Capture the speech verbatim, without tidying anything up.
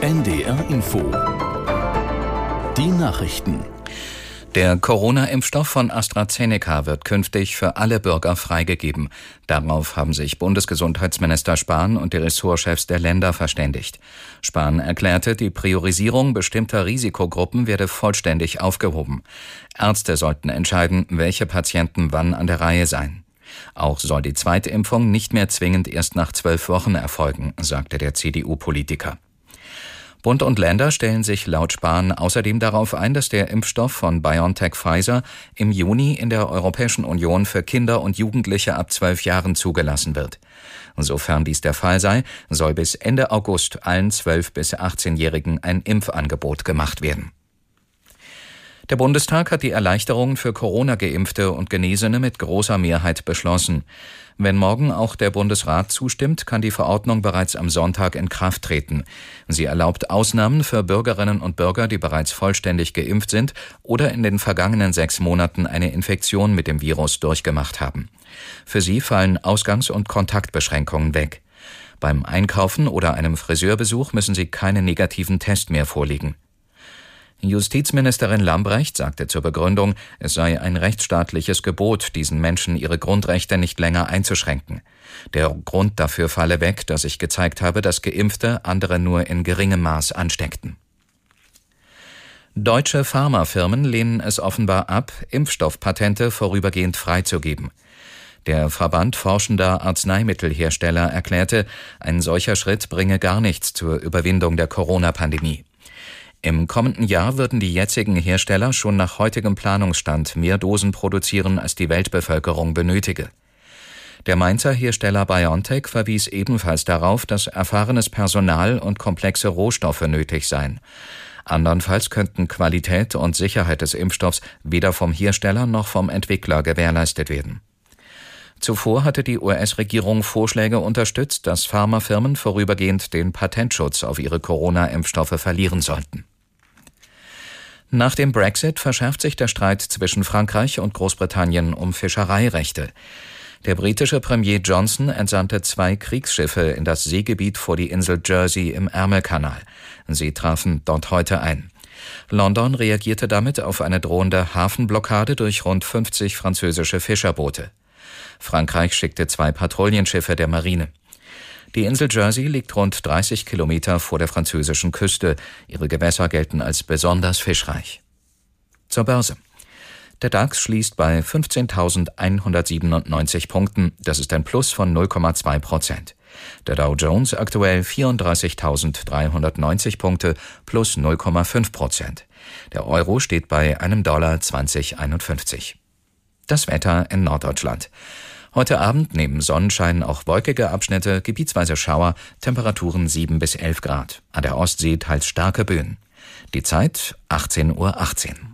N D R Info. Die Nachrichten. Der Corona-Impfstoff von AstraZeneca wird künftig für alle Bürger freigegeben. Darauf haben sich Bundesgesundheitsminister Spahn und die Ressortchefs der Länder verständigt. Spahn erklärte, die Priorisierung bestimmter Risikogruppen werde vollständig aufgehoben. Ärzte sollten entscheiden, welche Patienten wann an der Reihe seien. Auch soll die Zweitimpfung nicht mehr zwingend erst nach zwölf Wochen erfolgen, sagte der C D U-Politiker. Bund und Länder stellen sich laut Spahn außerdem darauf ein, dass der Impfstoff von BioNTech-Pfizer im Juni in der Europäischen Union für Kinder und Jugendliche ab zwölf Jahren zugelassen wird. Sofern dies der Fall sei, soll bis Ende August allen zwölf- bis achtzehnjährigen ein Impfangebot gemacht werden. Der Bundestag hat die Erleichterungen für Corona-Geimpfte und Genesene mit großer Mehrheit beschlossen. Wenn morgen auch der Bundesrat zustimmt, kann die Verordnung bereits am Sonntag in Kraft treten. Sie erlaubt Ausnahmen für Bürgerinnen und Bürger, die bereits vollständig geimpft sind oder in den vergangenen sechs Monaten eine Infektion mit dem Virus durchgemacht haben. Für sie fallen Ausgangs- und Kontaktbeschränkungen weg. Beim Einkaufen oder einem Friseurbesuch müssen sie keinen negativen Test mehr vorlegen. Justizministerin Lambrecht sagte zur Begründung, es sei ein rechtsstaatliches Gebot, diesen Menschen ihre Grundrechte nicht länger einzuschränken. Der Grund dafür falle weg, dass sich gezeigt habe, dass Geimpfte andere nur in geringem Maß ansteckten. Deutsche Pharmafirmen lehnen es offenbar ab, Impfstoffpatente vorübergehend freizugeben. Der Verband forschender Arzneimittelhersteller erklärte, ein solcher Schritt bringe gar nichts zur Überwindung der Corona-Pandemie. Im kommenden Jahr würden die jetzigen Hersteller schon nach heutigem Planungsstand mehr Dosen produzieren, als die Weltbevölkerung benötige. Der Mainzer Hersteller BioNTech verwies ebenfalls darauf, dass erfahrenes Personal und komplexe Rohstoffe nötig seien. Andernfalls könnten Qualität und Sicherheit des Impfstoffs weder vom Hersteller noch vom Entwickler gewährleistet werden. Zuvor hatte die U S-Regierung Vorschläge unterstützt, dass Pharmafirmen vorübergehend den Patentschutz auf ihre Corona-Impfstoffe verlieren sollten. Nach dem Brexit verschärft sich der Streit zwischen Frankreich und Großbritannien um Fischereirechte. Der britische Premier Johnson entsandte zwei Kriegsschiffe in das Seegebiet vor die Insel Jersey im Ärmelkanal. Sie trafen dort heute ein. London reagierte damit auf eine drohende Hafenblockade durch rund fünfzig französische Fischerboote. Frankreich schickte zwei Patrouillenschiffe der Marine. Die Insel Jersey liegt rund dreißig Kilometer vor der französischen Küste. Ihre Gewässer gelten als besonders fischreich. Zur Börse. Der DAX schließt bei fünfzehntausendeinhundertsiebenundneunzig Punkten. Das ist ein Plus von null Komma zwei Prozent. Der Dow Jones aktuell vierunddreißigtausenddreihundertneunzig Punkte plus null Komma fünf Prozent. Der Euro steht bei einem Dollar zwanzig Komma einundfünfzig. Das Wetter in Norddeutschland. Heute Abend neben Sonnenschein auch wolkige Abschnitte, gebietsweise Schauer, Temperaturen sieben bis elf Grad. An der Ostsee teils starke Böen. Die Zeit achtzehn Uhr achtzehn.